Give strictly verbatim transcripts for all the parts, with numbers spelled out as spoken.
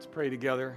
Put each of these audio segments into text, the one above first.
Let's pray together.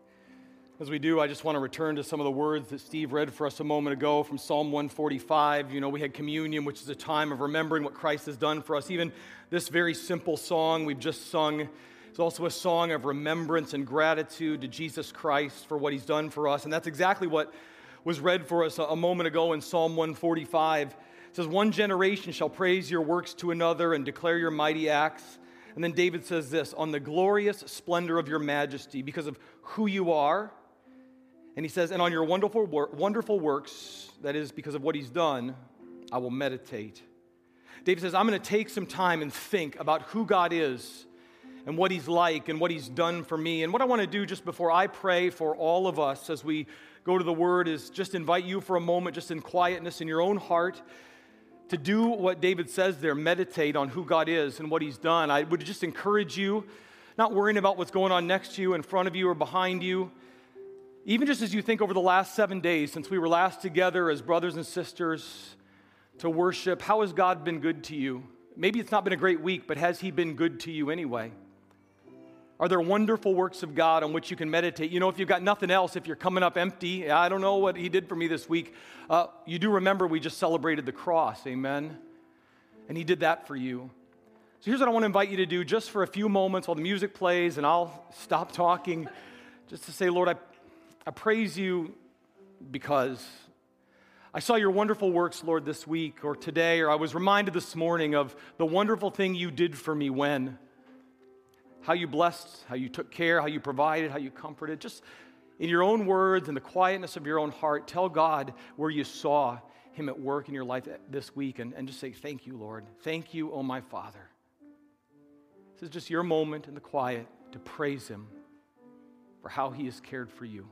As we do, I just want to return to some of the words that Steve read for us a moment ago from Psalm one forty-five. You know, we had communion, which is a time of remembering what Christ has done for us. Even this very simple song we've just sung is also a song of remembrance and gratitude to Jesus Christ for what he's done for us. And that's exactly what was read for us a, a moment ago in Psalm one forty-five. It says, "One generation shall praise your works to another and declare your mighty acts." And then David says this, "On the glorious splendor of your majesty, because of who you are." And he says, "And on your wonderful wonderful works," that is because of what he's done, "I will meditate." David says, I'm going to take some time and think about who God is and what he's like and what he's done for me. And what I want to do just before I pray for all of us as we go to the Word is just invite you for a moment, just in quietness in your own heart, to do what David says there, meditate on who God is and what he's done. I would just encourage you, not worrying about what's going on next to you, in front of you, or behind you. Even just as you think over the last seven days since we were last together as brothers and sisters to worship, how has God been good to you? Maybe it's not been a great week, but has he been good to you anyway? Are there wonderful works of God on which you can meditate? You know, if you've got nothing else, if you're coming up empty, I don't know what he did for me this week. Uh, you do remember we just celebrated the cross, amen? And he did that for you. So here's what I want to invite you to do just for a few moments while the music plays, and I'll stop talking, just to say, Lord, I I praise you because I saw your wonderful works, Lord, this week or today, or I was reminded this morning of the wonderful thing you did for me when, how you blessed, how you took care, how you provided, how you comforted. Just in your own words, in the quietness of your own heart, tell God where you saw him at work in your life this week, and, and just say, thank you, Lord. Thank you, oh my Father. This is just your moment in the quiet to praise him for how he has cared for you.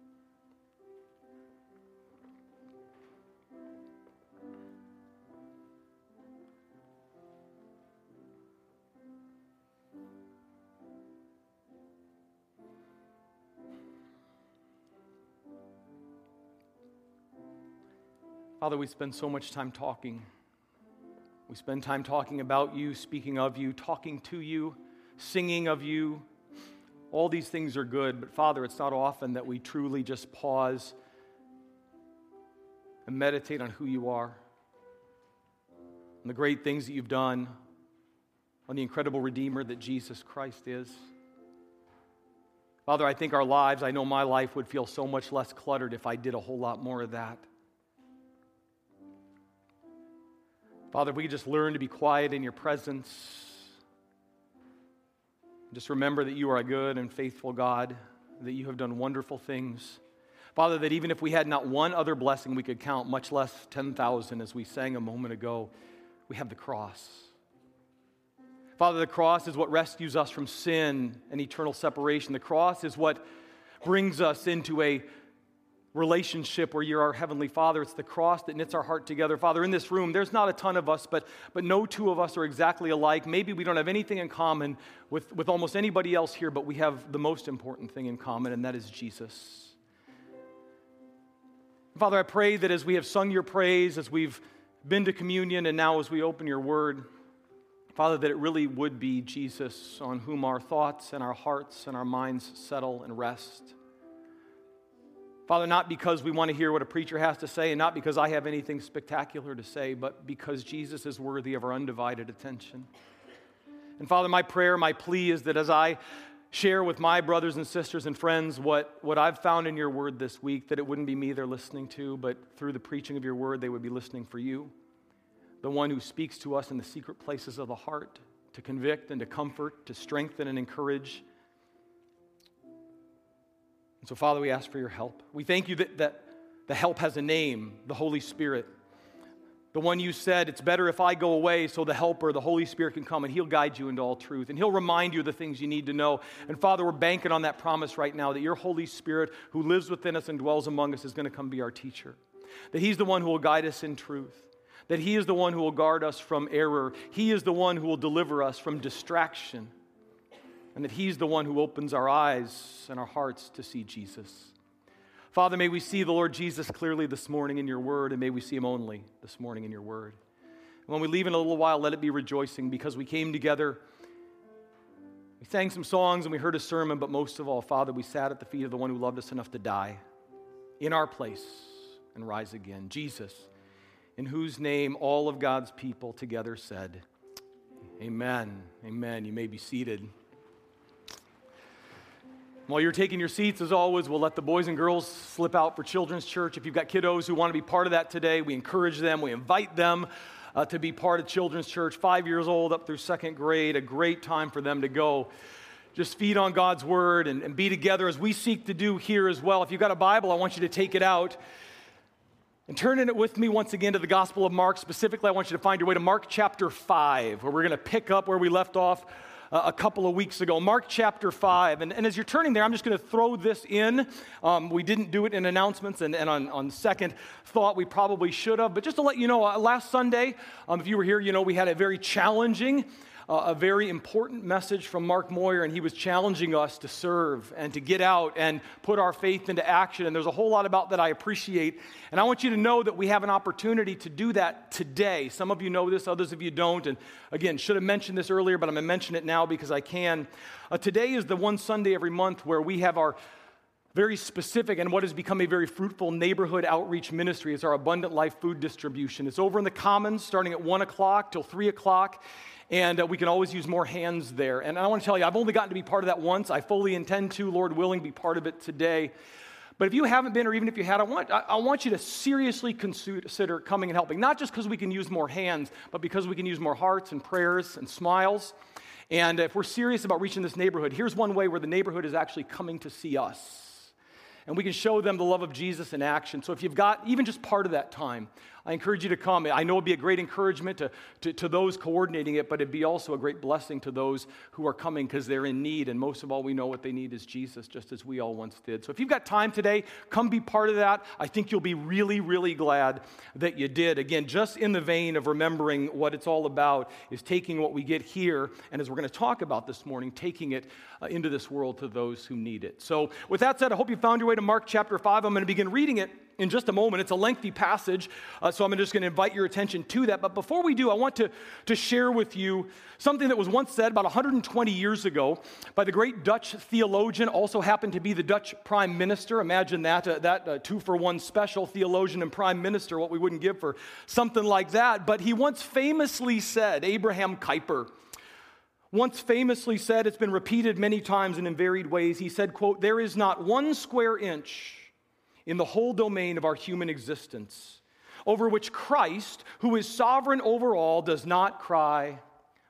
Father, we spend so much time talking. We spend time talking about you, speaking of you, talking to you, singing of you. All these things are good, but Father, it's not often that we truly just pause and meditate on who you are, on the great things that you've done, on the incredible Redeemer that Jesus Christ is. Father, I think our lives, I know my life would feel so much less cluttered if I did a whole lot more of that. Father, if we could just learn to be quiet in your presence, just remember that you are a good and faithful God, that you have done wonderful things. Father, that even if we had not one other blessing we could count, much less ten thousand, as we sang a moment ago, we have the cross. Father, the cross is what rescues us from sin and eternal separation. The cross is what brings us into a relationship where you're our Heavenly Father. It's the cross that knits our heart together. Father, in this room, there's not a ton of us, but, but no two of us are exactly alike. Maybe we don't have anything in common with, with almost anybody else here, but we have the most important thing in common, and that is Jesus. Father, I pray that as we have sung your praise, as we've been to communion, and now as we open your word, Father, that it really would be Jesus on whom our thoughts and our hearts and our minds settle and rest. Father, not because we want to hear what a preacher has to say and not because I have anything spectacular to say, but because Jesus is worthy of our undivided attention. And Father, my prayer, my plea is that as I share with my brothers and sisters and friends what, what I've found in your word this week, that it wouldn't be me they're listening to, but through the preaching of your word, they would be listening for you, the one who speaks to us in the secret places of the heart to convict and to comfort, to strengthen and encourage. And so, Father, we ask for your help. We thank you that, that the help has a name, the Holy Spirit. The one you said, it's better if I go away so the helper, the Holy Spirit, can come and he'll guide you into all truth. And he'll remind you of the things you need to know. And Father, we're banking on that promise right now that your Holy Spirit who lives within us and dwells among us is going to come be our teacher. That he's the one who will guide us in truth. That he is the one who will guard us from error. He is the one who will deliver us from distraction. And that he's the one who opens our eyes and our hearts to see Jesus. Father, may we see the Lord Jesus clearly this morning in your word, and may we see him only this morning in your word. And when we leave in a little while, let it be rejoicing because we came together We sang some songs and we heard a sermon, but most of all, Father, we sat at the feet of the one who loved us enough to die in our place and rise again. Jesus, in whose name all of God's people together said, amen. Amen. You may be seated. While you're taking your seats, as always, we'll let the boys and girls slip out for Children's Church. If you've got kiddos who want to be part of that today, we encourage them, we invite them uh, to be part of Children's Church, five years old up through second grade, a great time for them to go. Just feed on God's Word and, and be together as we seek to do here as well. If you've got a Bible, I want you to take it out and turn in it with me once again to the Gospel of Mark. Specifically, I want you to find your way to Mark chapter five, where we're going to pick up where we left off uh, a couple of weeks ago. Mark chapter five. And, and as you're turning there, I'm just going to throw this in. Um, we didn't do it in announcements, and, and on, on second thought, we probably should have. But just to let you know, uh, last Sunday, um, if you were here, you know we had a very challenging Uh, a very important message from Mark Moyer, and he was challenging us to serve and to get out and put our faith into action. And there's a whole lot about that I appreciate. And I want you to know that we have an opportunity to do that today. Some of you know this, others of you don't. And again, should have mentioned this earlier, but I'm going to mention it now because I can. Uh, today is the one Sunday every month where we have our very specific and what has become a very fruitful neighborhood outreach ministry. It's our Abundant Life food distribution. It's over in the Commons starting at one o'clock till three o'clock. And uh, we can always use more hands there. And I want to tell you, I've only gotten to be part of that once. I fully intend to, Lord willing, be part of it today. But if you haven't been, or even if you had, I want, I, I want you to seriously consider coming and helping. Not just because we can use more hands, but because we can use more hearts and prayers and smiles. And if we're serious about reaching this neighborhood, here's one way where the neighborhood is actually coming to see us. And we can show them the love of Jesus in action. So if you've got even just part of that time, I encourage you to come. I know it'd be a great encouragement to, to, to those coordinating it, but it'd be also a great blessing to those who are coming because they're in need. And most of all, we know what they need is Jesus, just as we all once did. So if you've got time today, come be part of that. I think you'll be really, really glad that you did. Again, just in the vein of remembering what it's all about is taking what we get here, and as we're going to talk about this morning, taking it uh, into this world to those who need it. So with that said, I hope you found your way to Mark chapter five. I'm going to begin reading it in just a moment. It's a lengthy passage, uh, so I'm just going to invite your attention to that. But before we do, I want to, to share with you something that was once said about one hundred twenty years ago by the great Dutch theologian, also happened to be the Dutch prime minister. Imagine that, uh, that uh, two-for-one special, theologian and prime minister, what we wouldn't give for something like that. But he once famously said, Abraham Kuyper, once famously said, it's been repeated many times and in varied ways, he said, quote, "There is not one square inch in the whole domain of our human existence over which Christ, who is sovereign over all, does not cry,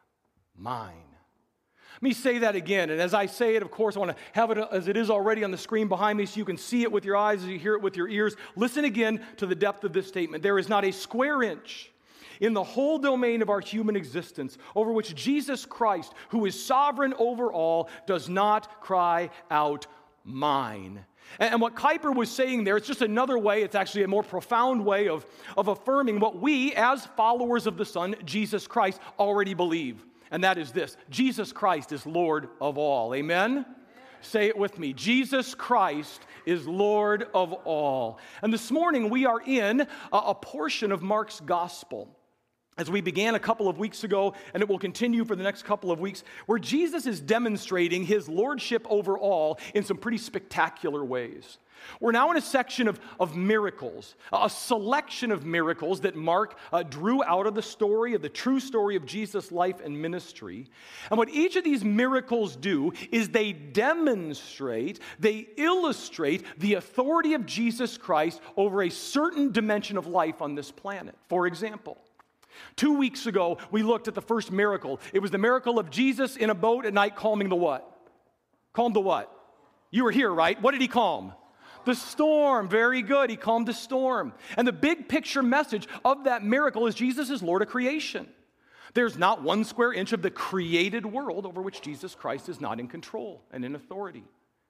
mine." Let me say that again. And as I say it, of course, I want to have it as it is already on the screen behind me so you can see it with your eyes, as you hear it with your ears. Listen again to the depth of this statement. There is not a square inch in the whole domain of our human existence over which Jesus Christ, who is sovereign over all, does not cry out, mine. And what Kuyper was saying there, it's just another way, it's actually a more profound way of, of affirming what we, as followers of the Son, Jesus Christ, already believe. And that is this: Jesus Christ is Lord of all. Amen? Amen. Say it with me. Jesus Christ is Lord of all. And this morning we are in a, a portion of Mark's gospel, as we began a couple of weeks ago, and it will continue for the next couple of weeks, where Jesus is demonstrating his lordship over all in some pretty spectacular ways. We're now in a section of, of miracles, a selection of miracles that Mark uh, drew out of the story, of the true story of Jesus' life and ministry. And what each of these miracles do is they demonstrate, they illustrate the authority of Jesus Christ over a certain dimension of life on this planet. For example, two weeks ago, we looked at the first miracle. It was the miracle of Jesus in a boat at night calming the what? Calmed the what? You were here, right? What did he calm? The storm. Very good. He calmed the storm. And the big picture message of that miracle is Jesus is Lord of creation. There's not one square inch of the created world over which Jesus Christ is not in control and in authority.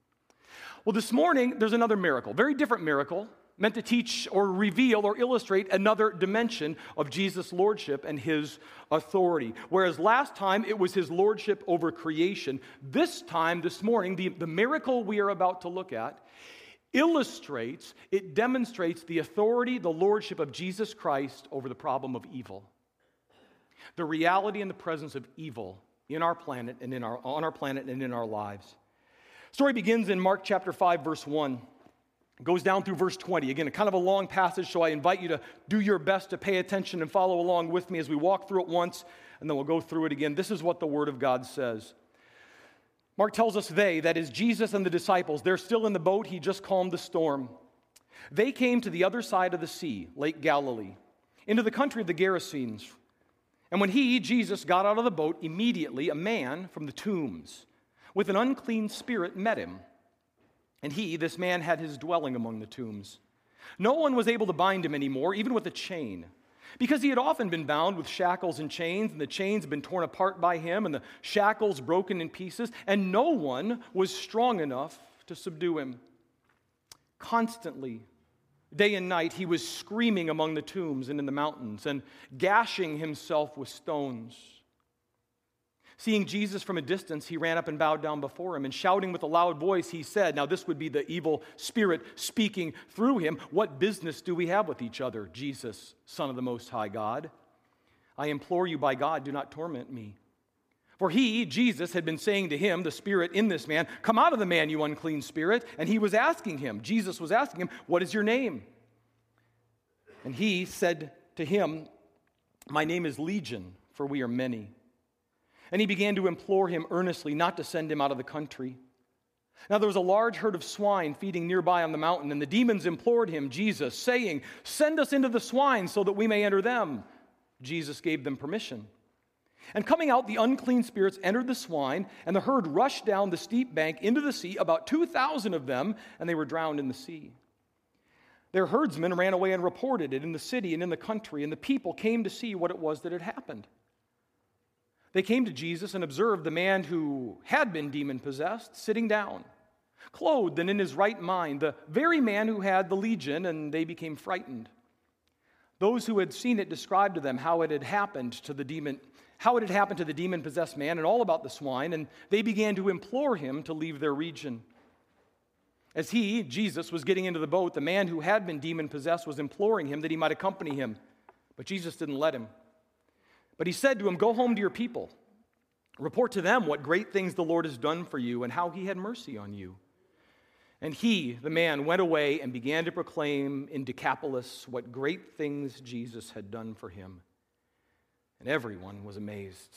Well, this morning, there's another miracle, very different miracle, meant to teach or reveal or illustrate another dimension of Jesus' lordship and his authority. Whereas last time it was his lordship over creation, this time, this morning, the, the miracle we are about to look at illustrates, it demonstrates the authority, the lordship of Jesus Christ over the problem of evil. The reality and the presence of evil in our planet and in our, on our planet and in our lives. Story begins in Mark chapter five, verse one. It goes down through verse twenty. Again, a kind of a long passage, so I invite you to do your best to pay attention and follow along with me as we walk through it once, and then we'll go through it again. This is what the Word of God says. Mark tells us they, that is Jesus and the disciples, they're still in the boat. He just calmed the storm. They came to the other side of the sea, Lake Galilee, into the country of the Gerasenes. And when he, Jesus, got out of the boat, immediately a man from the tombs with an unclean spirit met him. And he, this man, had his dwelling among the tombs. No one was able to bind him anymore, even with a chain, because he had often been bound with shackles and chains, and the chains had been torn apart by him, and the shackles broken in pieces, and no one was strong enough to subdue him. Constantly, day and night, he was screaming among the tombs and in the mountains, and gashing himself with stones. Seeing Jesus from a distance, he ran up and bowed down before him, and shouting with a loud voice, he said, now this would be the evil spirit speaking through him, what business do we have with each other, Jesus, Son of the Most High God? I implore you by God, do not torment me. For he, Jesus, had been saying to him, the spirit in this man, come out of the man, you unclean spirit. And he was asking him, Jesus was asking him, what is your name? And he said to him, my name is Legion, for we are many. And he began to implore him earnestly not to send him out of the country. Now there was a large herd of swine feeding nearby on the mountain, and the demons implored him, Jesus, saying, send us into the swine so that we may enter them. Jesus gave them permission. And coming out, the unclean spirits entered the swine, and the herd rushed down the steep bank into the sea, about two thousand of them, and they were drowned in the sea. Their herdsmen ran away and reported it in the city and in the country, and the people came to see what it was that had happened. They came to Jesus and observed the man who had been demon-possessed sitting down, clothed and in his right mind, the very man who had the legion, and they became frightened. Those who had seen it described to them how it had happened to the demon, how it had happened to the demon-possessed man, and all about the swine, and they began to implore him to leave their region. As he, Jesus, was getting into the boat, the man who had been demon-possessed was imploring him that he might accompany him, but Jesus didn't let him. But he said to him, go home to your people. Report to them what great things the Lord has done for you and how he had mercy on you. And he, the man, went away and began to proclaim in Decapolis what great things Jesus had done for him. And everyone was amazed.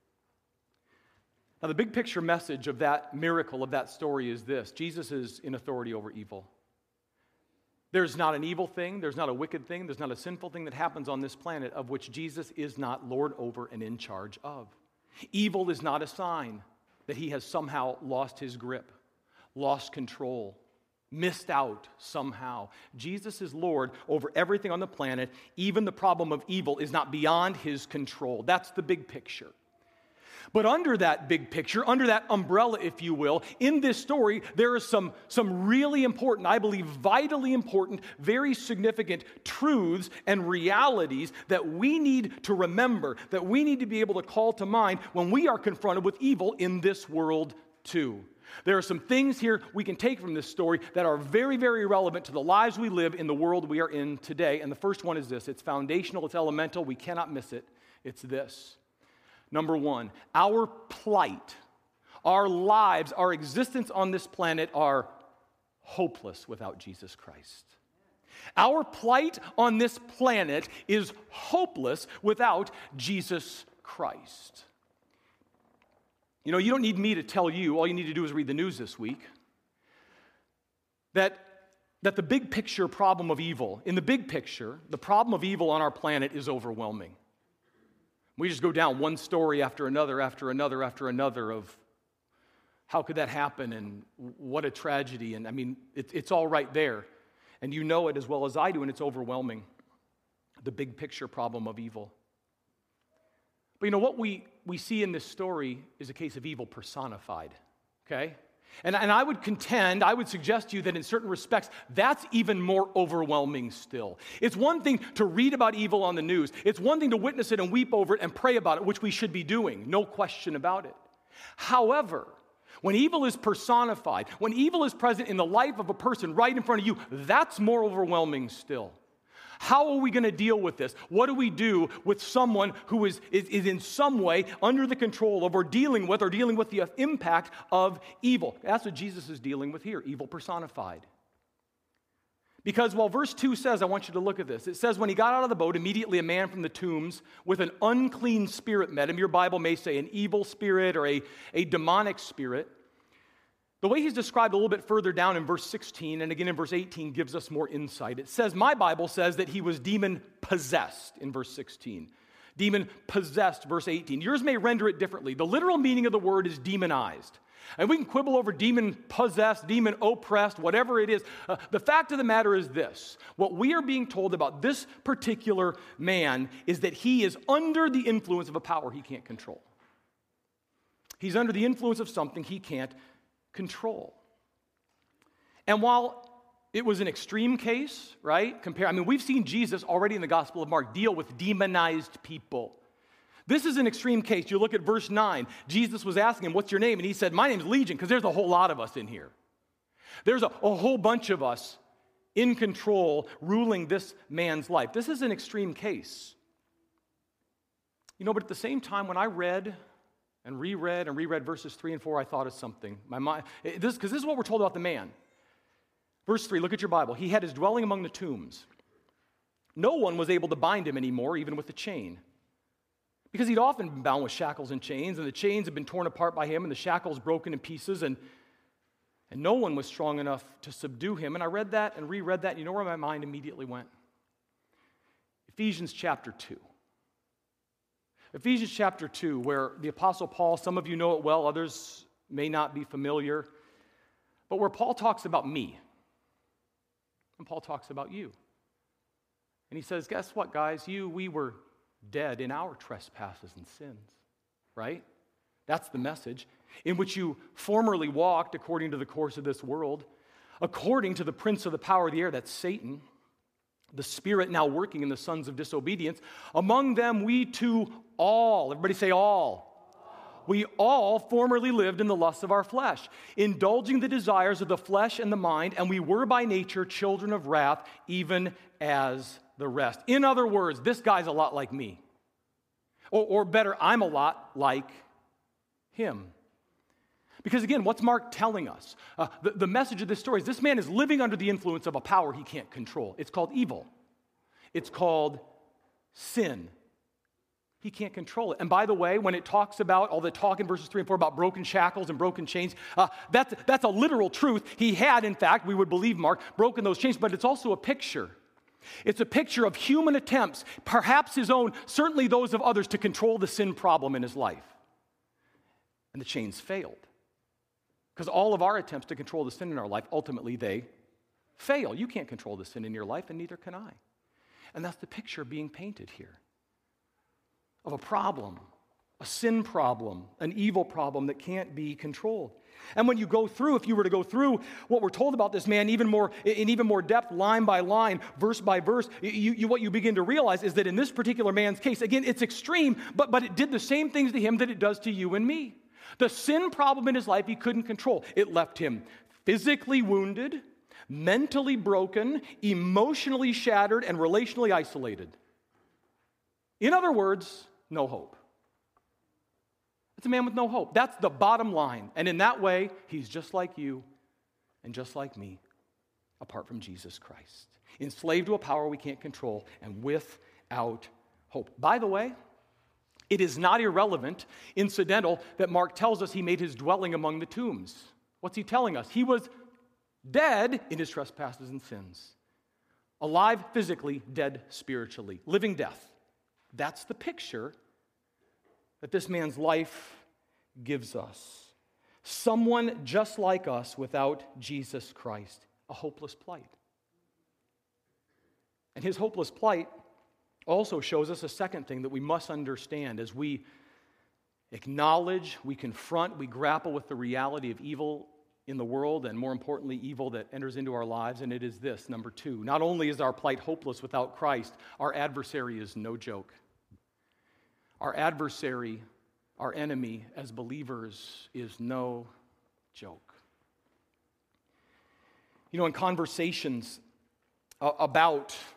Now, the big picture message of that miracle, of that story, is this: Jesus is in authority over evil. There's not an evil thing, there's not a wicked thing, there's not a sinful thing that happens on this planet of which Jesus is not Lord over and in charge of. Evil is not a sign that he has somehow lost his grip, lost control, missed out somehow. Jesus is Lord over everything on the planet. Even the problem of evil is not beyond his control. That's the big picture. But under that big picture, under that umbrella, if you will, in this story, there are some, some really important, I believe vitally important, very significant truths and realities that we need to remember, that we need to be able to call to mind when we are confronted with evil in this world too. There are some things here we can take from this story that are very, very relevant to the lives we live in the world we are in today. And the first one is this. It's foundational, it's elemental, we cannot miss it. It's this. Number one, our plight, our lives, our existence on this planet are hopeless without Jesus Christ. Our plight on this planet is hopeless without Jesus Christ. You know, you don't need me to tell you, all you need to do is read the news this week, that, that the big picture problem of evil, in the big picture, the problem of evil on our planet is overwhelming. We just go down one story after another, after another, after another of how could that happen and what a tragedy. And I mean, it, it's all right there. And you know it as well as I do, and it's overwhelming. The big picture problem of evil. But you know, what we, we see in this story is a case of evil personified, okay? And, and I would contend, I would suggest to you that in certain respects, that's even more overwhelming still. It's one thing to read about evil on the news. It's one thing to witness it and weep over it and pray about it, which we should be doing, no question about it. However, when evil is personified, when evil is present in the life of a person right in front of you, that's more overwhelming still. How are we going to deal with this? What do we do with someone who is, is, is in some way under the control of or dealing with or dealing with the impact of evil? That's what Jesus is dealing with here, evil personified. Because while verse two says, I want you to look at this, it says, when he got out of the boat, immediately a man from the tombs with an unclean spirit met him. Your Bible may say an evil spirit or a, a demonic spirit. The way he's described a little bit further down in verse sixteen and again in verse eighteen gives us more insight. It says, my Bible says that he was demon-possessed in verse sixteen. Demon-possessed, verse eighteen. Yours may render it differently. The literal meaning of the word is demonized. And we can quibble over demon-possessed, demon-oppressed, whatever it is. Uh, the fact of the matter is this. What we are being told about this particular man is that he is under the influence of a power he can't control. He's under the influence of something he can't control. And while it was an extreme case, right? Compare, I mean, we've seen Jesus already in the Gospel of Mark deal with demonized people. This is an extreme case. You look at verse nine. Jesus was asking him, what's your name? And he said, my name's Legion, because there's a whole lot of us in here. There's a, a whole bunch of us in control, ruling this man's life. This is an extreme case. You know, but at the same time, when I read and reread and reread verses three and four, I thought of something. My mind, this, because this is what we're told about the man. Verse three, look at your Bible. He had his dwelling among the tombs. No one was able to bind him anymore, even with a chain. Because he'd often been bound with shackles and chains, and the chains had been torn apart by him, and the shackles broken in pieces, and, and no one was strong enough to subdue him. And I read that and reread that, and you know where my mind immediately went? Ephesians chapter two. Ephesians chapter two, where the Apostle Paul, some of you know it well, others may not be familiar, but where Paul talks about me, and Paul talks about you. And he says, guess what, guys? You, we were dead in our trespasses and sins, right? That's the message. In which you formerly walked according to the course of this world, according to the prince of the power of the air, that's Satan, the spirit now working in the sons of disobedience. Among them we too all, everybody say all. We all formerly lived in the lusts of our flesh, indulging the desires of the flesh and the mind, and we were by nature children of wrath, even as the rest. In other words, this guy's a lot like me. Or, or better, I'm a lot like him. Because again, what's Mark telling us? Uh, the, the message of this story is this man is living under the influence of a power he can't control. It's called evil. It's called sin. He can't control it. And by the way, when it talks about, all the talk in verses three and four about broken shackles and broken chains, uh, that's, that's a literal truth. He had, in fact, we would believe Mark, broken those chains, but it's also a picture. It's a picture of human attempts, perhaps his own, certainly those of others, to control the sin problem in his life. And the chains failed. Because all of our attempts to control the sin in our life, ultimately they fail. You can't control the sin in your life, and neither can I. And that's the picture being painted here of a problem, a sin problem, an evil problem that can't be controlled. And when you go through, if you were to go through what we're told about this man even more, in even more depth, line by line, verse by verse, you, you, what you begin to realize is that in this particular man's case, again, it's extreme, but, but it did the same things to him that it does to you and me. The sin problem in his life he couldn't control. It left him physically wounded, mentally broken, emotionally shattered, and relationally isolated. In other words, no hope. It's a man with no hope. That's the bottom line. And in that way, he's just like you and just like me, apart from Jesus Christ. Enslaved to a power we can't control and without hope. By the way, it is not irrelevant, incidental, that Mark tells us he made his dwelling among the tombs. What's he telling us? He was dead in his trespasses and sins. Alive physically, dead spiritually. Living death. That's the picture that this man's life gives us. Someone just like us without Jesus Christ. A hopeless plight. And his hopeless plight also shows us a second thing that we must understand as we acknowledge, we confront, we grapple with the reality of evil in the world, and more importantly, evil that enters into our lives, and it is this, number two. Not only is our plight hopeless without Christ, our adversary is no joke. Our adversary, our enemy as believers, is no joke. You know, in conversations uh, about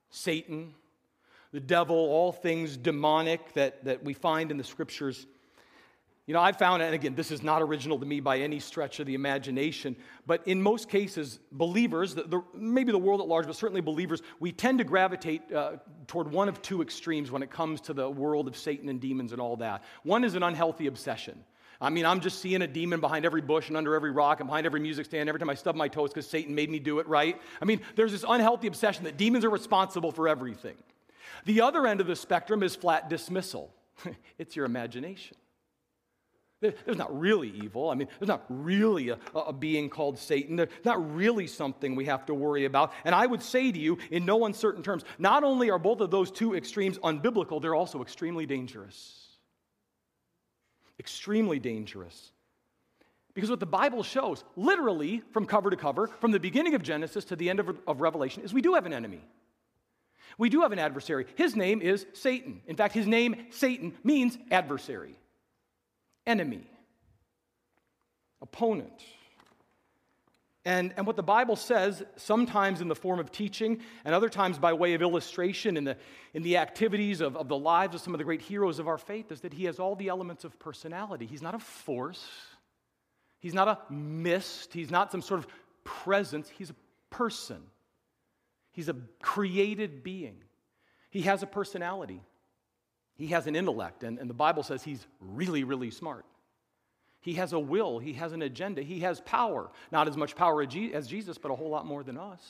Satan, the devil, all things demonic that, that we find in the Scriptures. You know, I've found, and again, this is not original to me by any stretch of the imagination, but in most cases, believers, the, the, maybe the world at large, but certainly believers, we tend to gravitate uh, toward one of two extremes when it comes to the world of Satan and demons and all that. One is an unhealthy obsession. I mean, I'm just seeing a demon behind every bush and under every rock and behind every music stand. Every time I stub my toes because Satan made me do it, right? I mean, there's this unhealthy obsession that demons are responsible for everything. The other end of the spectrum is flat dismissal. It's your imagination. There's not really evil. I mean, there's not really a, a being called Satan. There's not really something we have to worry about. And I would say to you, in no uncertain terms, not only are both of those two extremes unbiblical, they're also extremely dangerous. Extremely dangerous. Because what the Bible shows, literally from cover to cover, from the beginning of Genesis to the end of, of Revelation, is we do have an enemy. We do have an adversary. His name is Satan. In fact, his name, Satan, means adversary. Enemy, opponent. And, and what the Bible says, sometimes in the form of teaching and other times by way of illustration in the, in the activities of, of the lives of some of the great heroes of our faith, is that he has all the elements of personality. He's not a force. He's not a mist. He's not some sort of presence. He's a person. He's a created being. He has a personality. He has an intellect, and, and the Bible says he's really, really smart. He has a will. He has an agenda. He has power. Not as much power as Jesus, but a whole lot more than us.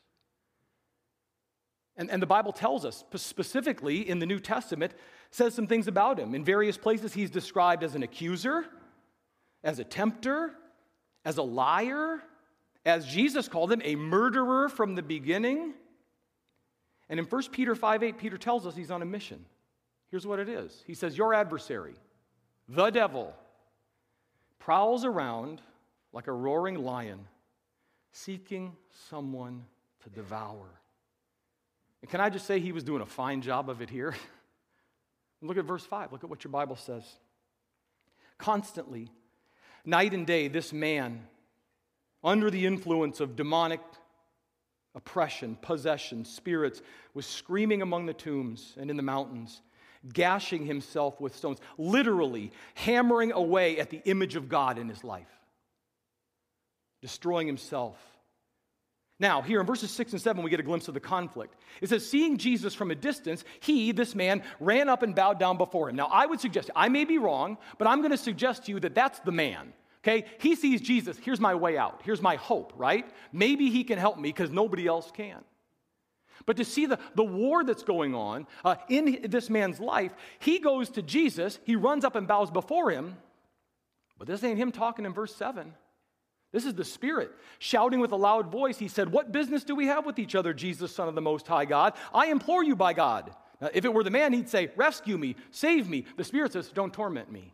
And, and the Bible tells us, specifically in the New Testament, says some things about him. In various places, he's described as an accuser, as a tempter, as a liar, as Jesus called him, a murderer from the beginning. And in First Peter five eight, Peter tells us he's on a mission. Here's what it is. He says, your adversary, the devil, prowls around like a roaring lion, seeking someone to devour. And can I just say he was doing a fine job of it here? Look at verse five. Look at what your Bible says. Constantly, night and day, this man, under the influence of demonic oppression, possession, spirits, was screaming among the tombs and in the mountains, gashing himself with stones, literally hammering away at the image of God in his life, destroying himself. Now, here in verses six and seven, we get a glimpse of the conflict. It says, seeing Jesus from a distance, he, this man, ran up and bowed down before him. Now, I would suggest, I may be wrong, but I'm going to suggest to you that that's the man. Okay, he sees Jesus, here's my way out, here's my hope, right? Maybe he can help me because nobody else can. But to see the, the war that's going on uh, in this man's life, he goes to Jesus, he runs up and bows before him, but this ain't him talking in verse seven. This is the Spirit shouting with a loud voice. He said, what business do we have with each other, Jesus, Son of the Most High God? I implore you by God. Now, if it were the man, he'd say, rescue me, save me. The Spirit says, don't torment me.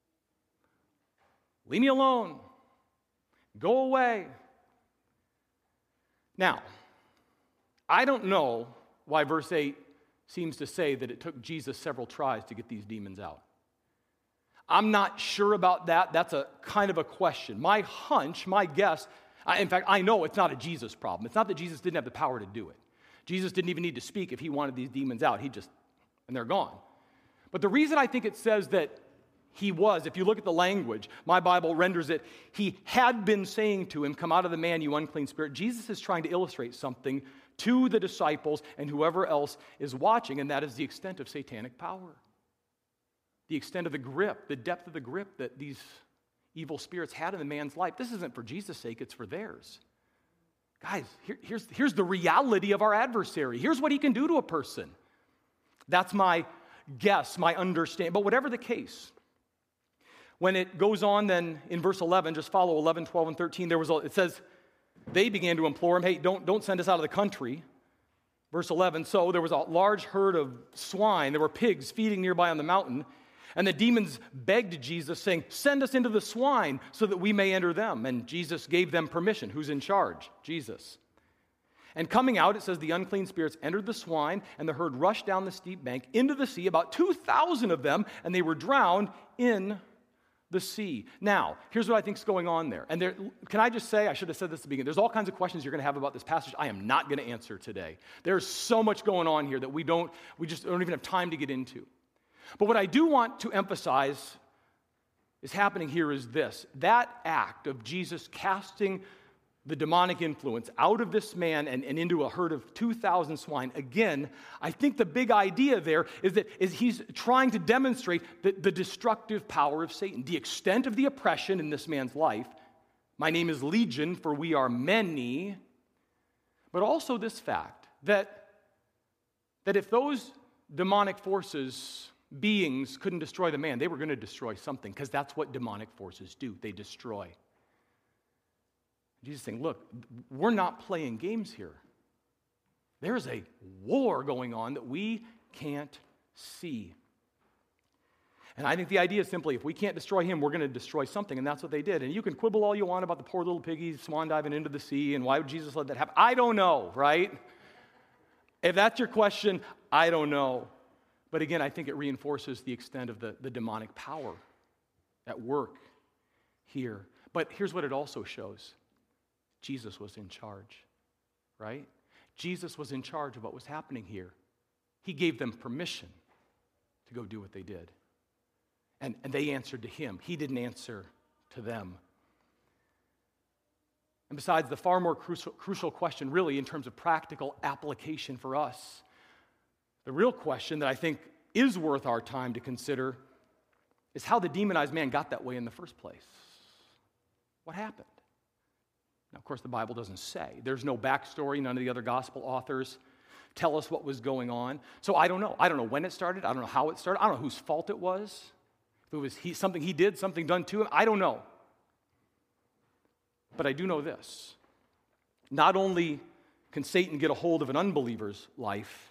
Leave me alone. Go away. Now, I don't know why verse eight seems to say that it took Jesus several tries to get these demons out. I'm not sure about that. That's a kind of a question. My hunch, my guess, I, in fact, I know it's not a Jesus problem. It's not that Jesus didn't have the power to do it. Jesus didn't even need to speak if he wanted these demons out. He just, and they're gone. But the reason I think it says that he was, if you look at the language, my Bible renders it, he had been saying to him, come out of the man, you unclean spirit. Jesus is trying to illustrate something to the disciples and whoever else is watching, and that is the extent of satanic power. The extent of the grip, the depth of the grip that these evil spirits had in the man's life. This isn't for Jesus' sake, it's for theirs. Guys, here, here's, here's the reality of our adversary. Here's what he can do to a person. That's my guess, my understanding. But whatever the case, when it goes on then in verse eleven, just follow eleven, twelve, and thirteen, there was a, it says, they began to implore him, hey, don't, don't send us out of the country. Verse eleven, so there was a large herd of swine, there were pigs feeding nearby on the mountain, and the demons begged Jesus, saying, send us into the swine so that we may enter them. And Jesus gave them permission. Who's in charge? Jesus. And coming out, it says, the unclean spirits entered the swine, and the herd rushed down the steep bank into the sea, about two thousand of them, and they were drowned in the sea. Now, here's what I think is going on there. And there, can I just say, I should have said this at the beginning, there's all kinds of questions you're going to have about this passage I am not going to answer today. There's so much going on here that we don't, we just don't even have time to get into. But what I do want to emphasize is happening here is this. That act of Jesus casting the demonic influence out of this man and, and into a herd of two thousand swine. Again, I think the big idea there is that is he's trying to demonstrate the, the destructive power of Satan, the extent of the oppression in this man's life. My name is Legion, for we are many. But also this fact that, that if those demonic forces, beings, couldn't destroy the man, they were going to destroy something, because that's what demonic forces do. They destroy. Jesus is saying, look, we're not playing games here. There's a war going on that we can't see. And I think the idea is simply, if we can't destroy him, we're going to destroy something, and that's what they did. And you can quibble all you want about the poor little piggies swan diving into the sea, and why would Jesus let that happen? I don't know, right? If that's your question, I don't know. But again, I think it reinforces the extent of the, the demonic power at work here. But here's what it also shows. Jesus was in charge, right? Jesus was in charge of what was happening here. He gave them permission to go do what they did. And, and they answered to him. He didn't answer to them. And besides, the far more crucial, crucial question, really, in terms of practical application for us, the real question that I think is worth our time to consider is how the demonized man got that way in the first place. What happened? Now, of course, the Bible doesn't say. There's no backstory. None of the other gospel authors tell us what was going on. So I don't know. I don't know when it started. I don't know how it started. I don't know whose fault it was. If it was he, something he did, something done to him, I don't know. But I do know this. Not only can Satan get a hold of an unbeliever's life,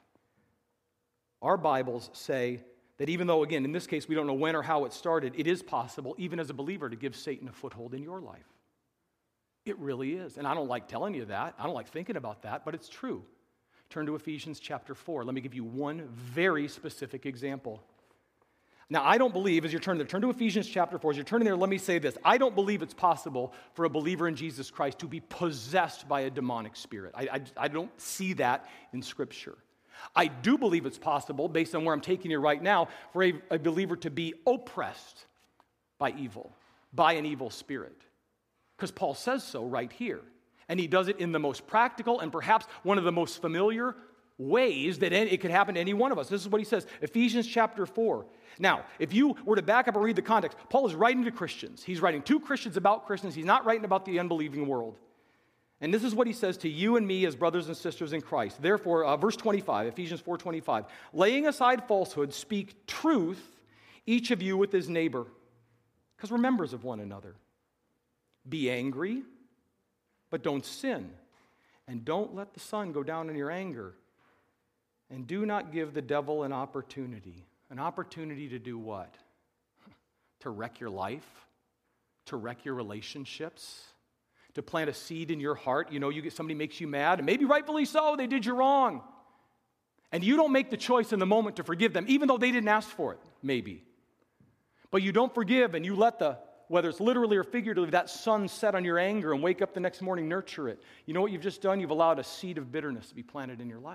our Bibles say that even though, again, in this case, we don't know when or how it started, it is possible, even as a believer, to give Satan a foothold in your life. It really is. And I don't like telling you that. I don't like thinking about that, but it's true. Turn to Ephesians chapter four. Let me give you one very specific example. Now, I don't believe, as you're turning there, turn to Ephesians chapter four. As you're turning there, let me say this. I don't believe it's possible for a believer in Jesus Christ to be possessed by a demonic spirit. I, I, I don't see that in Scripture. I do believe it's possible, based on where I'm taking you right now, for a, a believer to be oppressed by evil, by an evil spirit. Because Paul says so right here. And he does it in the most practical and perhaps one of the most familiar ways that it could happen to any one of us. This is what he says, Ephesians chapter four. Now, if you were to back up and read the context, Paul is writing to Christians. He's writing to Christians about Christians. He's not writing about the unbelieving world. And this is what he says to you and me as brothers and sisters in Christ. Therefore, uh, verse twenty-five, Ephesians four twenty-five, laying aside falsehood, speak truth, each of you with his neighbor, because we're members of one another. Be angry, but don't sin. And don't let the sun go down in your anger. And do not give the devil an opportunity. An opportunity to do what? To wreck your life? To wreck your relationships? To plant a seed in your heart? You know, you get somebody makes you mad, and maybe rightfully so, they did you wrong. And you don't make the choice in the moment to forgive them, even though they didn't ask for it, maybe. But you don't forgive, and you let the whether it's literally or figuratively, that sun set on your anger and wake up the next morning, nurture it. You know what you've just done? You've allowed a seed of bitterness to be planted in your life,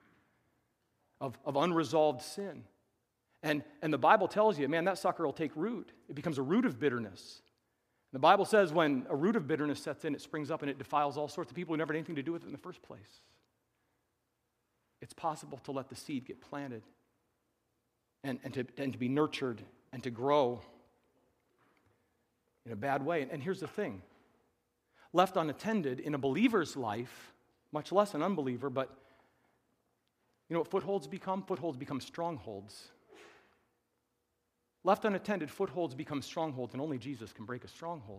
of, of unresolved sin. And, and the Bible tells you, man, that sucker will take root. It becomes a root of bitterness. The Bible says when a root of bitterness sets in, it springs up and it defiles all sorts of people who never had anything to do with it in the first place. It's possible to let the seed get planted and, and, to, and to be nurtured and to grow in a bad way. And, and here's the thing. Left unattended in a believer's life, much less an unbeliever, but you know what footholds become? Footholds become strongholds. Left unattended, footholds become strongholds, and only Jesus can break a stronghold.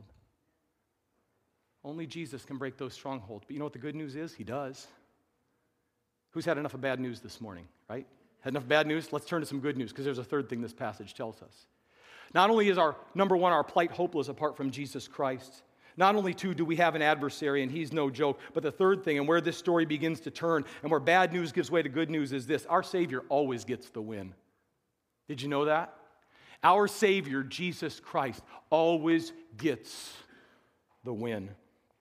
Only Jesus can break those strongholds. But you know what the good news is? He does. Who's had enough of bad news this morning, right? Had enough bad news? Let's turn to some good news, because there's a third thing this passage tells us. Not only is our, number one, our plight hopeless apart from Jesus Christ, not only, two, do we have an adversary, and he's no joke, but the third thing, and where this story begins to turn, and where bad news gives way to good news, is this: our Savior always gets the win. Did you know that? Our Savior, Jesus Christ, always gets the win.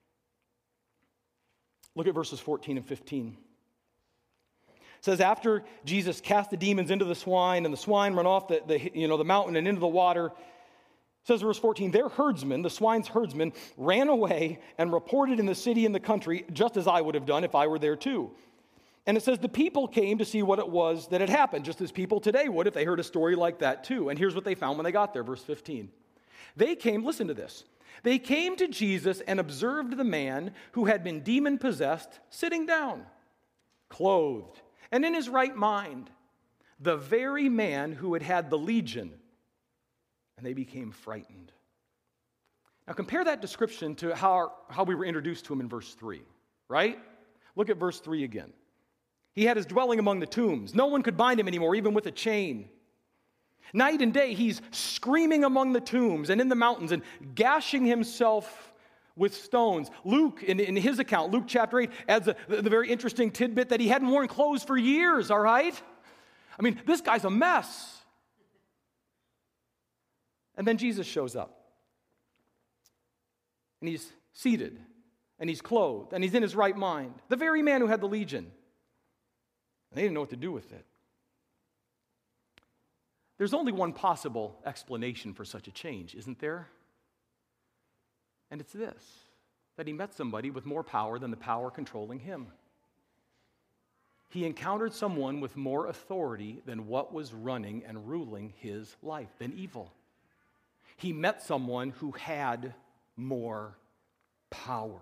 Look at verses fourteen and fifteen. It says, after Jesus cast the demons into the swine, and the swine run off the, the, you know, the mountain and into the water, it says verse fourteen, their herdsmen, the swine's herdsmen, ran away and reported in the city and the country, just as I would have done if I were there too. And it says the people came to see what it was that had happened, just as people today would if they heard a story like that too. And here's what they found when they got there, verse fifteen. They came, listen to this, they came to Jesus and observed the man who had been demon-possessed sitting down, clothed, and in his right mind, the very man who had had the legion, and they became frightened. Now compare that description to how, how we were introduced to him in verse three, right? Look at verse three again. He had his dwelling among the tombs. No one could bind him anymore, even with a chain. Night and day, he's screaming among the tombs and in the mountains and gashing himself with stones. Luke, in, in his account, Luke chapter eight, adds a, the, the very interesting tidbit that he hadn't worn clothes for years, all right? I mean, this guy's a mess. And then Jesus shows up. And he's seated, and he's clothed, and he's in his right mind. The very man who had the legion. And they didn't know what to do with it. There's only one possible explanation for such a change, isn't there? And it's this, that he met somebody with more power than the power controlling him. He encountered someone with more authority than what was running and ruling his life, than evil. He met someone who had more power.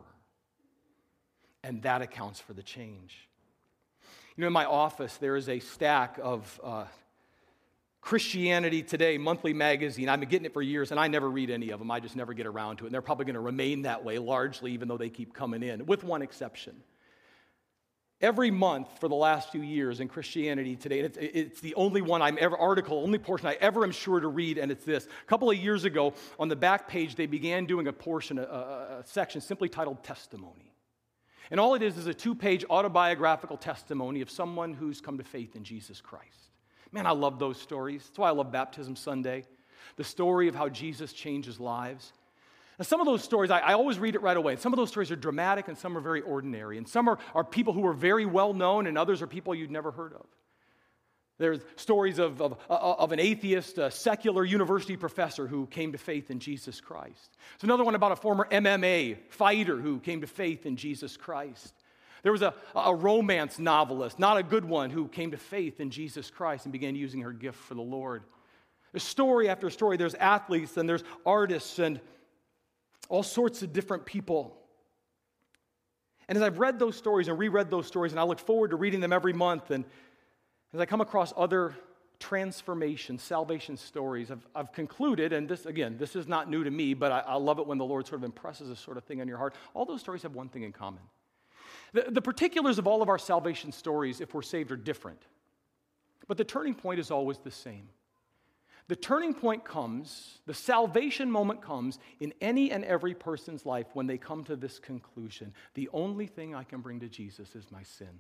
And that accounts for the change. You know, in my office, there is a stack of uh, Christianity Today monthly magazine. I've been getting it for years, and I never read any of them. I just never get around to it. And they're probably going to remain that way largely, even though they keep coming in, with one exception. Every month for the last few years in Christianity Today, and it's, it's the only one I'm ever, article, only portion I ever am sure to read, and it's this. A couple of years ago, on the back page, they began doing a portion, a, a, a section simply titled Testimony. And all it is is a two-page autobiographical testimony of someone who's come to faith in Jesus Christ. Man, I love those stories. That's why I love Baptism Sunday. The story of how Jesus changes lives. And some of those stories, I, I always read it right away. Some of those stories are dramatic and some are very ordinary. And some are, are people who are very well known and others are people you'd never heard of. There's stories of, of, of an atheist, a secular university professor who came to faith in Jesus Christ. There's another one about a former M M A fighter who came to faith in Jesus Christ. There was a, a romance novelist, not a good one, who came to faith in Jesus Christ and began using her gift for the Lord. There's story after story. There's athletes and there's artists and all sorts of different people. And as I've read those stories and reread those stories, and I look forward to reading them every month, and as I come across other transformation, salvation stories, I've, I've concluded, and this, again, this is not new to me, but I, I love it when the Lord sort of impresses this sort of thing on your heart. All those stories have one thing in common. The, the particulars of all of our salvation stories, if we're saved, are different. But the turning point is always the same. The turning point comes, the salvation moment comes in any and every person's life when they come to this conclusion. The only thing I can bring to Jesus is my sin.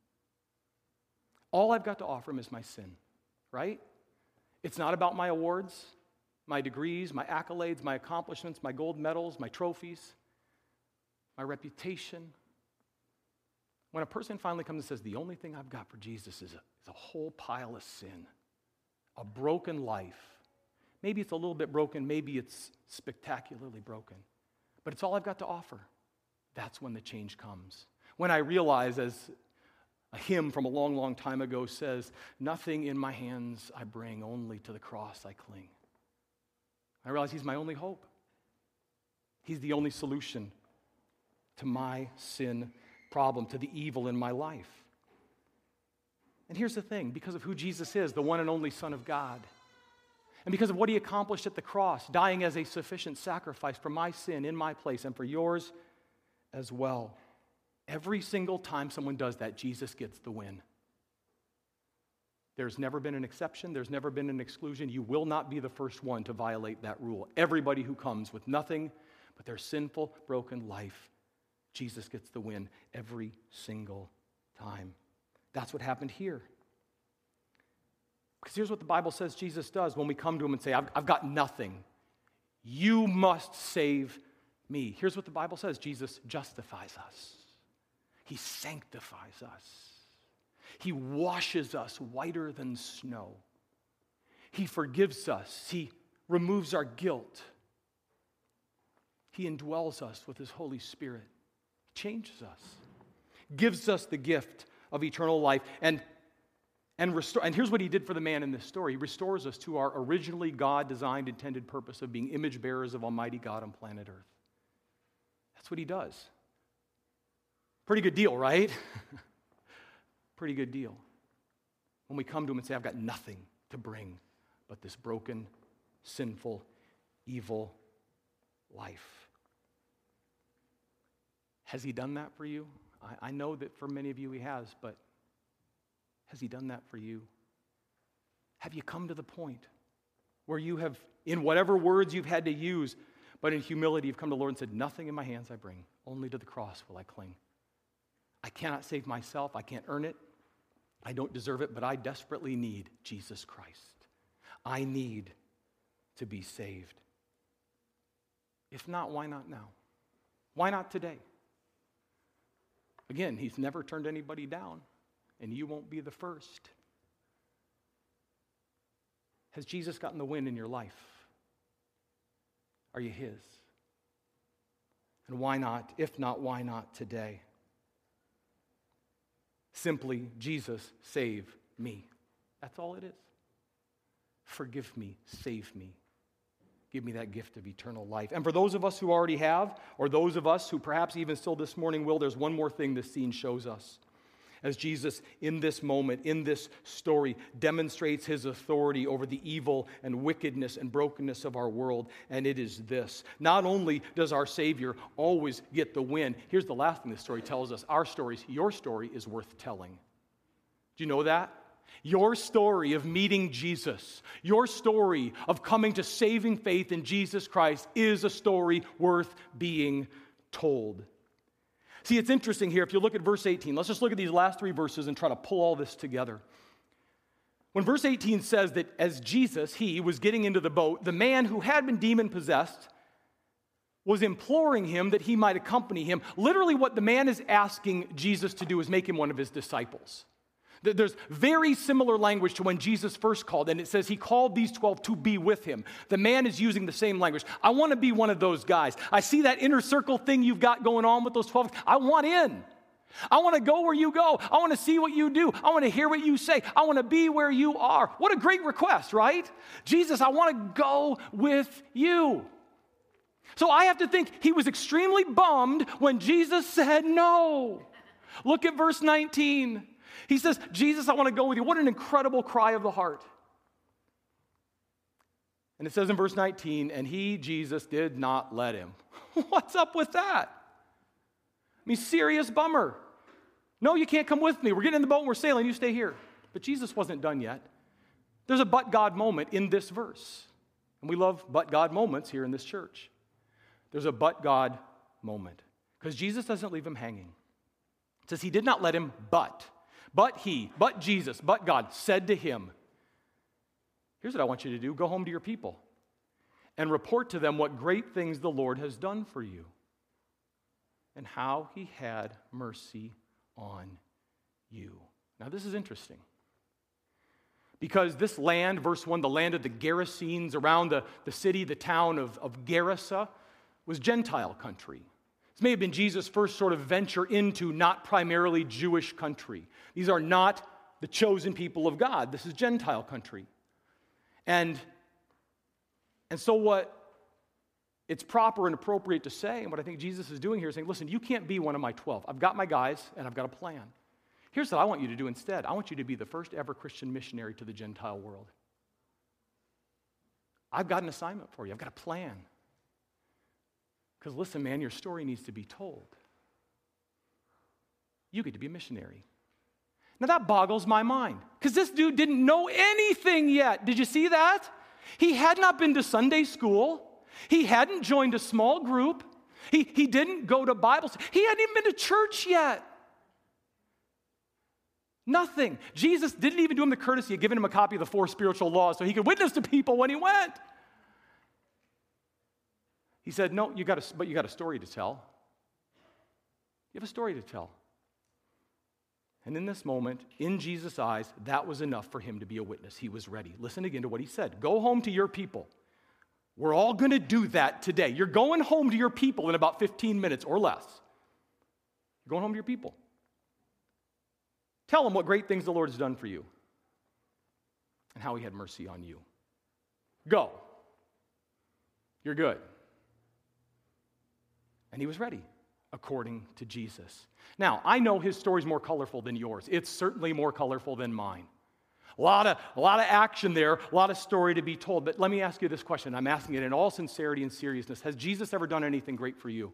All I've got to offer him is my sin, right? It's not about my awards, my degrees, my accolades, my accomplishments, my gold medals, my trophies, my reputation. When a person finally comes and says, the only thing I've got for Jesus is a, is a whole pile of sin, a broken life. Maybe it's a little bit broken, maybe it's spectacularly broken, but it's all I've got to offer. That's when the change comes. When I realize, as a hymn from a long, long time ago says, nothing in my hands I bring, only to the cross I cling. I realize he's my only hope. He's the only solution to my sin problem, to the evil in my life. And here's the thing, because of who Jesus is, the one and only Son of God, and because of what he accomplished at the cross, dying as a sufficient sacrifice for my sin in my place and for yours as well, every single time someone does that, Jesus gets the win. There's never been an exception. There's never been an exclusion. You will not be the first one to violate that rule. Everybody who comes with nothing but their sinful, broken life, Jesus gets the win every single time. That's what happened here. Because here's what the Bible says Jesus does when we come to him and say, I've, I've got nothing. You must save me. Here's what the Bible says. Jesus justifies us. He sanctifies us. He washes us whiter than snow. He forgives us. He removes our guilt. He indwells us with his Holy Spirit. He changes us. Gives us the gift of eternal life. And, and, restore, and here's what he did for the man in this story. He restores us to our originally God-designed, intended purpose of being image bearers of Almighty God on planet Earth. That's what he does. Pretty good deal, right? Pretty good deal. When we come to him and say, I've got nothing to bring but this broken, sinful, evil life. Has he done that for you? I, I know that for many of you he has, but has he done that for you? Have you come to the point where you have, in whatever words you've had to use, but in humility you've come to the Lord and said, nothing in my hands I bring, only to the cross will I cling. I cannot save myself, I can't earn it, I don't deserve it, but I desperately need Jesus Christ. I need to be saved. If not, why not now? Why not today? Again, he's never turned anybody down, and you won't be the first. Has Jesus gotten the win in your life? Are you his? And why not? If not, why not today? Simply, Jesus, save me. That's all it is. Forgive me, save me. Give me that gift of eternal life. And for those of us who already have, or those of us who perhaps even still this morning will, there's one more thing this scene shows us. As Jesus, in this moment, in this story, demonstrates his authority over the evil and wickedness and brokenness of our world, and it is this. Not only does our Savior always get the win, here's the last thing this story tells us. Our story, your story, is worth telling. Do you know that? Your story of meeting Jesus, your story of coming to saving faith in Jesus Christ is a story worth being told. See, it's interesting here. If you look at verse eighteen, let's just look at these last three verses and try to pull all this together. When verse eighteen says that as Jesus, he, was getting into the boat, the man who had been demon-possessed was imploring him that he might accompany him. Literally what the man is asking Jesus to do is make him one of his disciples. There's very similar language to when Jesus first called, and it says he called these twelve to be with him. The man is using the same language. I want to be one of those guys. I see that inner circle thing you've got going on with those twelve. I want in. I want to go where you go. I want to see what you do. I want to hear what you say. I want to be where you are. What a great request, right? Jesus, I want to go with you. So I have to think he was extremely bummed when Jesus said no. Look at verse nineteen. He says, Jesus, I want to go with you. What an incredible cry of the heart. And it says in verse nineteen, and he, Jesus, did not let him. What's up with that? I mean, serious bummer. No, you can't come with me. We're getting in the boat and we're sailing. You stay here. But Jesus wasn't done yet. There's a but God moment in this verse. And we love but God moments here in this church. There's a but God moment. Because Jesus doesn't leave him hanging. It says he did not let him, but... But he, but Jesus, but God said to him, here's what I want you to do. Go home to your people and report to them what great things the Lord has done for you and how he had mercy on you. Now this is interesting because this land, verse one, the land of the Gerasenes around the, the city, the town of, of Gerasa, was Gentile country. This may have been Jesus' first sort of venture into not primarily Jewish country. These are not the chosen people of God. This is Gentile country. And, and so what it's proper and appropriate to say, and what I think Jesus is doing here is saying, listen, you can't be one of my twelve. I've got my guys, and I've got a plan. Here's what I want you to do instead. I want you to be the first ever Christian missionary to the Gentile world. I've got an assignment for you. I've got a plan. Because listen, man, your story needs to be told. You get to be a missionary. Now that boggles my mind, because this dude didn't know anything yet. Did you see that? He had not been to Sunday school. He hadn't joined a small group. He, he didn't go to Bible school. He hadn't even been to church yet. Nothing. Jesus didn't even do him the courtesy of giving him a copy of the four spiritual laws so he could witness to people when he went. He said, no, you got a, but you got a story to tell. You have a story to tell. And in this moment, in Jesus' eyes, that was enough for him to be a witness. He was ready. Listen again to what he said. Go home to your people. We're all going to do that today. You're going home to your people in about fifteen minutes or less. You're going home to your people. Tell them what great things the Lord has done for you and how he had mercy on you. Go. You're good. And he was ready, according to Jesus. Now, I know his story's more colorful than yours. It's certainly more colorful than mine. A lot of, a lot of action there, a lot of story to be told. But let me ask you this question. I'm asking it in all sincerity and seriousness. Has Jesus ever done anything great for you?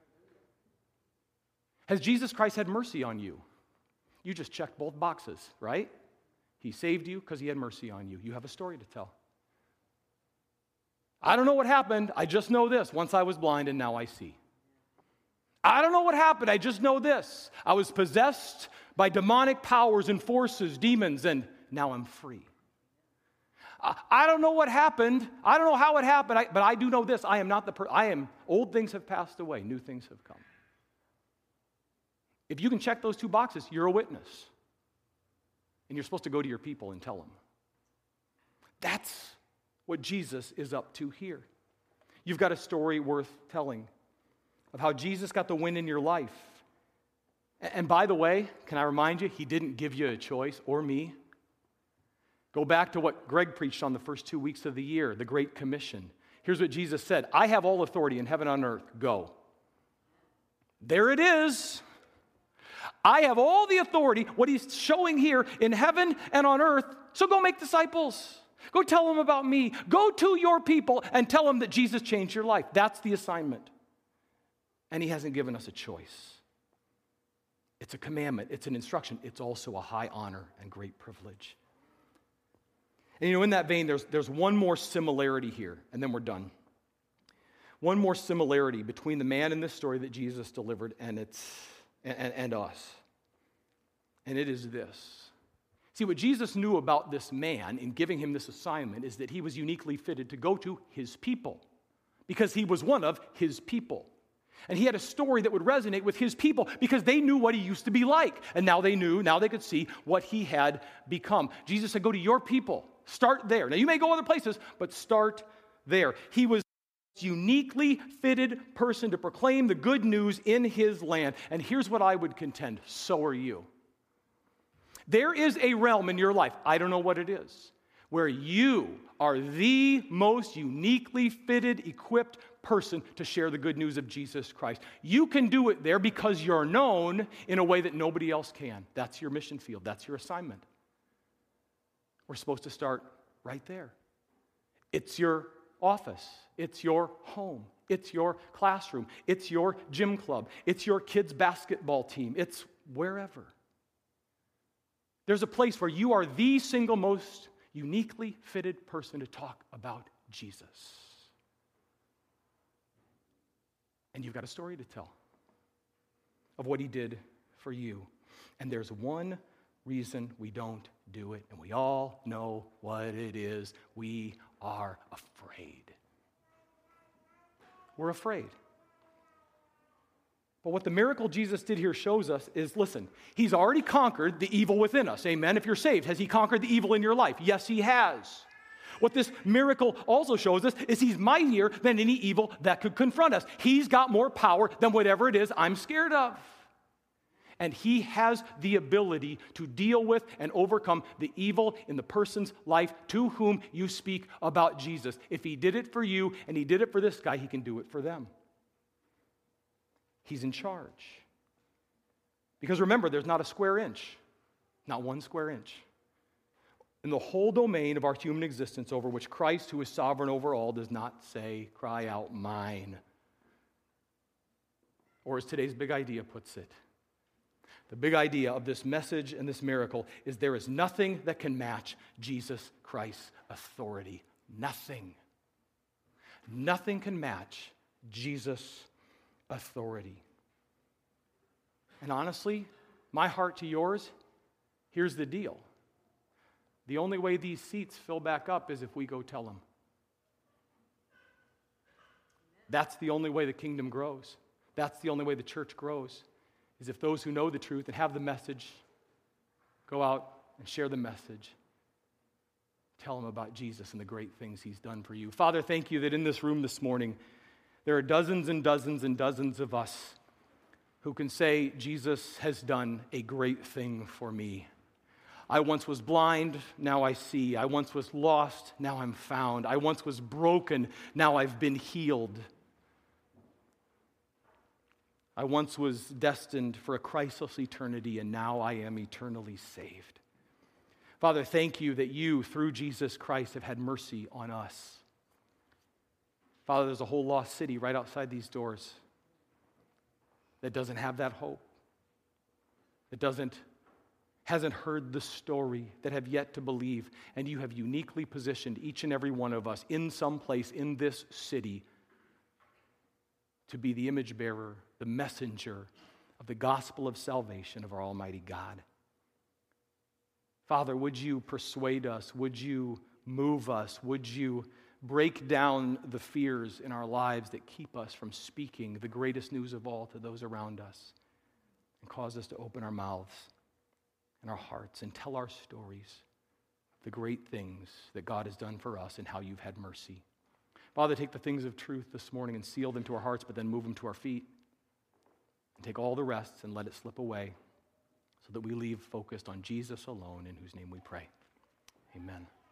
Has Jesus Christ had mercy on you? You just checked both boxes, right? He saved you because he had mercy on you. You have a story to tell. I don't know what happened. I just know this. Once I was blind and now I see. I don't know what happened. I just know this. I was possessed by demonic powers and forces, demons, and now I'm free. I, I don't know what happened. I don't know how it happened, I, but I do know this. I am not the per- I am, old things have passed away. New things have come. If you can check those two boxes, you're a witness. And you're supposed to go to your people and tell them. That's what Jesus is up to here. You've got a story worth telling of how Jesus got the win in your life. And by the way, can I remind you, he didn't give you a choice, or me. Go back to what Greg preached on the first two weeks of the year, the Great Commission. Here's what Jesus said, I have all authority in heaven and on earth. Go. There it is. I have all the authority, what he's showing here in heaven and on earth, so go make disciples. Go tell them about me. Go to your people and tell them that Jesus changed your life. That's the assignment. And he hasn't given us a choice. It's a commandment. It's an instruction. It's also a high honor and great privilege. And you know, in that vein, there's, there's one more similarity here, and then we're done. One more similarity between the man in this story that Jesus delivered and, it's, and, and us. And it is this. See, what Jesus knew about this man in giving him this assignment is that he was uniquely fitted to go to his people because he was one of his people. And he had a story that would resonate with his people because they knew what he used to be like. And now they knew, now they could see what he had become. Jesus said, go to your people. Start there. Now you may go other places, but start there. He was a uniquely fitted person to proclaim the good news in his land. And here's what I would contend, so are you. There is a realm in your life, I don't know what it is, where you are the most uniquely fitted, equipped person to share the good news of Jesus Christ. You can do it there because you're known in a way that nobody else can. That's your mission field. That's your assignment. We're supposed to start right there. It's your office. It's your home. It's your classroom. It's your gym club. It's your kids' basketball team. It's wherever. There's a place where you are the single most uniquely fitted person to talk about Jesus. And you've got a story to tell of what he did for you. And there's one reason we don't do it, and we all know what it is. We are afraid. We're afraid. But what the miracle Jesus did here shows us is, listen, he's already conquered the evil within us. Amen? If you're saved, has he conquered the evil in your life? Yes, he has. What this miracle also shows us is he's mightier than any evil that could confront us. He's got more power than whatever it is I'm scared of. And he has the ability to deal with and overcome the evil in the person's life to whom you speak about Jesus. If he did it for you and he did it for this guy, he can do it for them. He's in charge. Because remember, there's not a square inch, not one square inch, in the whole domain of our human existence over which Christ, who is sovereign over all, does not say, cry out, mine. Or as today's big idea puts it, the big idea of this message and this miracle is there is nothing that can match Jesus Christ's authority. Nothing. Nothing can match Jesus' authority. And honestly, my heart to yours, here's the deal. The only way these seats fill back up is if we go tell them. That's the only way the kingdom grows. That's the only way the church grows, is if those who know the truth and have the message go out and share the message. Tell them about Jesus and the great things he's done for you. Father, thank you that in this room this morning, there are dozens and dozens and dozens of us who can say, Jesus has done a great thing for me. I once was blind, now I see. I once was lost, now I'm found. I once was broken, now I've been healed. I once was destined for a Christless eternity, and now I am eternally saved. Father, thank you that you, through Jesus Christ, have had mercy on us. Father, there's a whole lost city right outside these doors that doesn't have that hope, that doesn't, hasn't heard the story, that have yet to believe, and you have uniquely positioned each and every one of us in some place in this city to be the image bearer, the messenger of the gospel of salvation of our Almighty God. Father, would you persuade us? Would you move us? Would you break down the fears in our lives that keep us from speaking the greatest news of all to those around us, and cause us to open our mouths and our hearts and tell our stories of the great things that God has done for us and how you've had mercy. Father, take the things of truth this morning and seal them to our hearts, but then move them to our feet. And take all the rest and let it slip away so that we leave focused on Jesus alone, in whose name we pray. Amen.